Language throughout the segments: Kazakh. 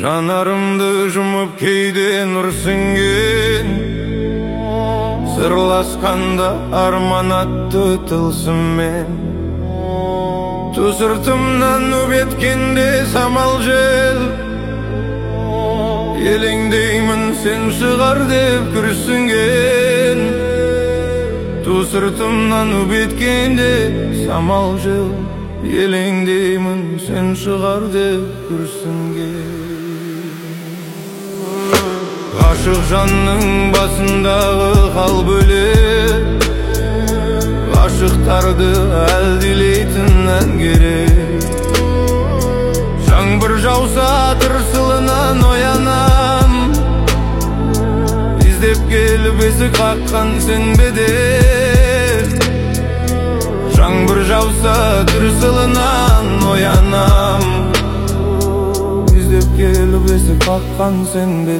Жанарымды жұмып кейде нұр сіңген, сырласқанда арман атты тылсыммен. Ту сыртымнан өбеткенде самал жел, елеңдеймін сен шығар деп күрсінген. Ту сыртымнан өбеткенде самал жел, елеңдеймін сен шығар деп күрсінген. Ғашық жанның басындағы хал бөлек, ғашықтарды әлдилейтін ән керек. Жаңбыр жауса тырсылынан оянам, іздеп келіп есік қаққан сен бе деп. Жаңбыр жауса тырсылынан оянам, іздеп келіп есік қаққан сен бе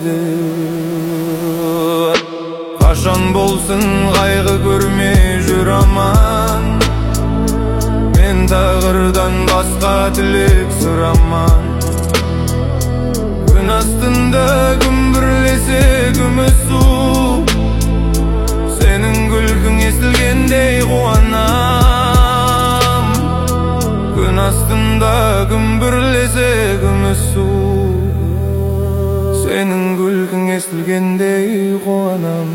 деп. Қашан болсын қайғы көрмей жүр аман, мен тағырдан басқа тілек сұраман. Күн астында күмбірлесе күміс су, сенің күлкің естілгендей қуанам. Күн астында күмбірлесе күміс су, сенің күлкің естілгендей қуанам.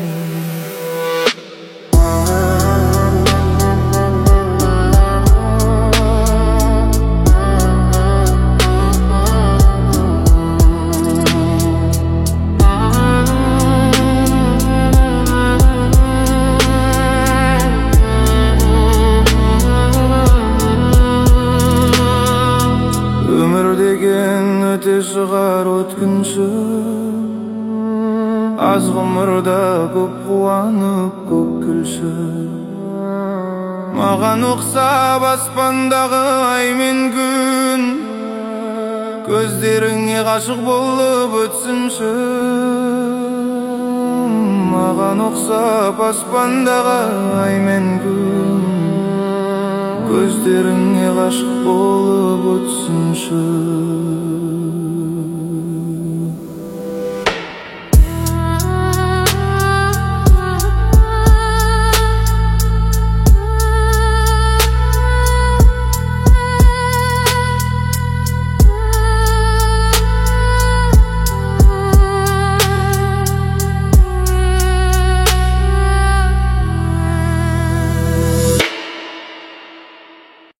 Өмір деген өте шығар өткінші, аз ғұмырда көп қуанып көп күлші. Маған ұқсап аспандағы ай мен күн, көздеріңе ғашық болып өтсінші. Маған ұқсап аспандағы ай мен күн, көздеріңе ғашық болып өтсінші.